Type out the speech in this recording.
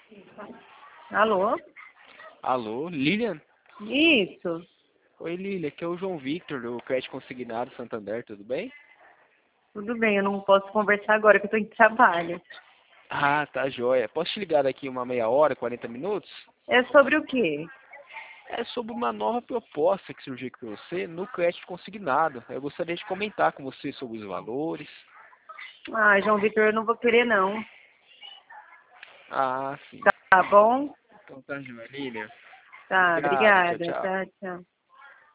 Alô? Alô, Lilian? Isso. Oi, Lilian, aqui é o João Victor, do Crédito Consignado Santander, tudo bem? Tudo bem, eu não posso conversar agora que eu tô em trabalho. Ah, tá joia. Posso te ligar daqui uma meia hora, 40 minutos? É sobre o quê? É sobre uma nova proposta que surgiu aqui para você no crédito consignado. Eu gostaria de comentar com você sobre os valores. Ah, João Vitor, eu não vou querer não. Ah, sim. Tá bom? Então tá joia, Lilian. Tá, Obrigado, tchau, obrigada. tchau. Tá, tchau.